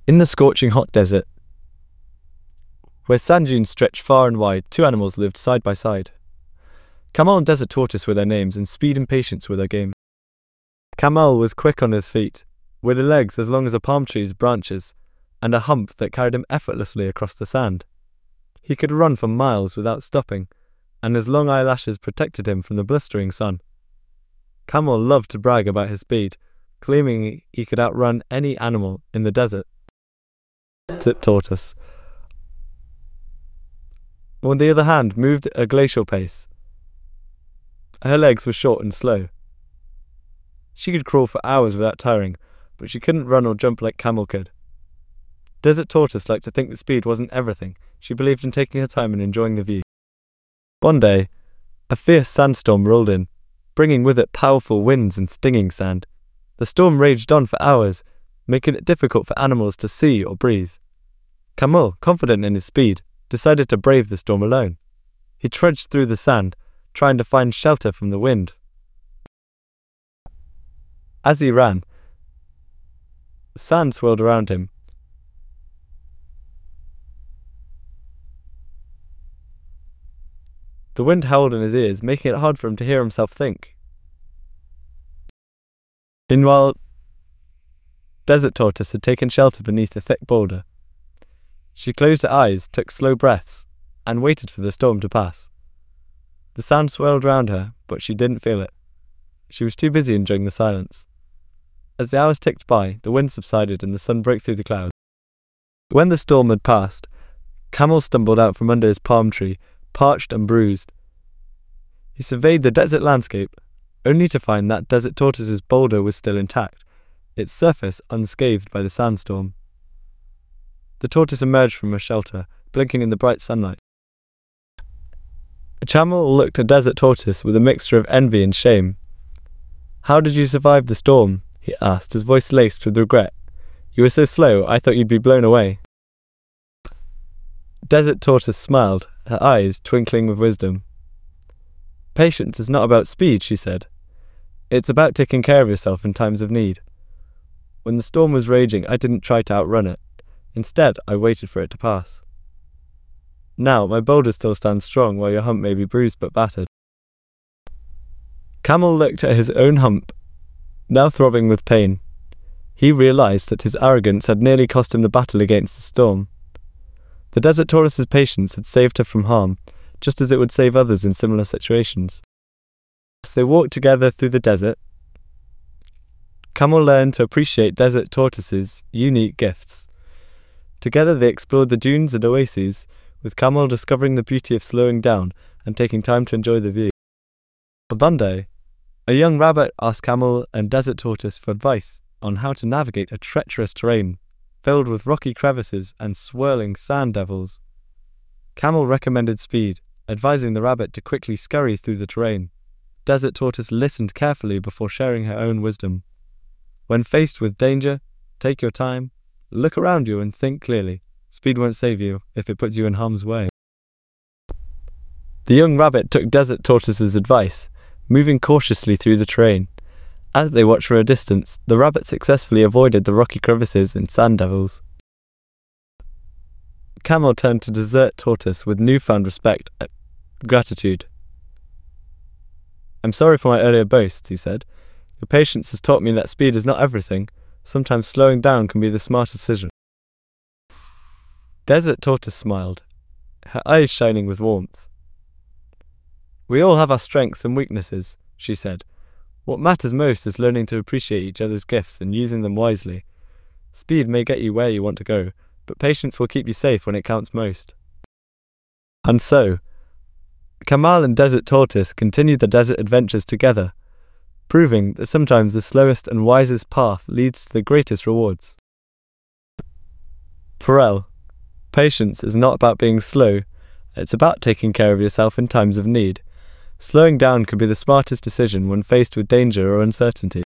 In the scorching hot desert, where sand dunes stretched far and wide, two animals lived side by side. Camel and Desert Tortoise were their names, and Speed and Patience were their game. Camel was quick on his feet, with legs as long as a palm tree's branches, and a hump that carried him effortlessly across the sand. He could run for miles without stopping, and his long eyelashes protected him from the blistering sun. Camel loved to brag about his speed, claiming he could outrun any animal in the desert. Desert Tortoise, on the other hand, moved at a glacial pace. Her legs were short and slow. She could crawl for hours without tiring, but she couldn't run or jump like Camel could. Desert Tortoise liked to think that speed wasn't everything. She believed in taking her time and enjoying the view. One day, a fierce sandstorm rolled in, bringing with it powerful winds and stinging sand. The storm raged on for hours, making it difficult for animals to see or breathe. Camel, confident in his speed, decided to brave the storm alone. He trudged through the sand, trying to find shelter from the wind. As he ran, the sand swirled around him. The wind howled in his ears, making it hard for him to hear himself think. Meanwhile, Desert Tortoise had taken shelter beneath a thick boulder. She closed her eyes, took slow breaths, and waited for the storm to pass. The sand swirled around her, but she didn't feel it. She was too busy enjoying the silence. As the hours ticked by, the wind subsided and the sun broke through the clouds. When the storm had passed, Camel stumbled out from under his palm tree, parched and bruised. He surveyed the desert landscape, only to find that Desert Tortoise's boulder was still intact, its surface unscathed by the sandstorm. The tortoise emerged from her shelter, blinking in the bright sunlight. Camel looked at Desert Tortoise with a mixture of envy and shame. "How did you survive the storm?" he asked, his voice laced with regret. "You were so slow, I thought you'd be blown away." Desert Tortoise smiled, her eyes twinkling with wisdom. "Patience is not about speed," she said. "It's about taking care of yourself in times of need. When the storm was raging, I didn't try to outrun it. Instead, I waited for it to pass. Now, my boulder still stands strong, while your hump may be bruised but battered." Camel looked at his own hump, now throbbing with pain. He realized that his arrogance had nearly cost him the battle against the storm. The Desert Tortoise's patience had saved her from harm, just as it would save others in similar situations. As they walked together through the desert, Camel learned to appreciate Desert Tortoise's unique gifts. Together they explored the dunes and oases, with Camel discovering the beauty of slowing down and taking time to enjoy the view. One day, a young rabbit asked Camel and Desert Tortoise for advice on how to navigate a treacherous terrain filled with rocky crevices and swirling sand devils. Camel recommended speed, advising the rabbit to quickly scurry through the terrain. Desert Tortoise listened carefully before sharing her own wisdom. When faced with danger, take your time, look around you and think clearly. Speed won't save you if it puts you in harm's way. The young rabbit took Desert Tortoise's advice, moving cautiously through the terrain. As they watched from a distance, the rabbit successfully avoided the rocky crevices and sand devils. Camel turned to Desert Tortoise with newfound respect and gratitude. "I'm sorry for my earlier boasts," he said. "Your patience has taught me that speed is not everything. Sometimes slowing down can be the smartest decision." Desert Tortoise smiled, her eyes shining with warmth. "We all have our strengths and weaknesses," she said. "What matters most is learning to appreciate each other's gifts and using them wisely. Speed may get you where you want to go, but patience will keep you safe when it counts most." And so, Camel and Desert Tortoise continued their desert adventures together, proving that sometimes the slowest and wisest path leads to the greatest rewards. Perel, patience is not about being slow, it's about taking care of yourself in times of need. Slowing down can be the smartest decision when faced with danger or uncertainty.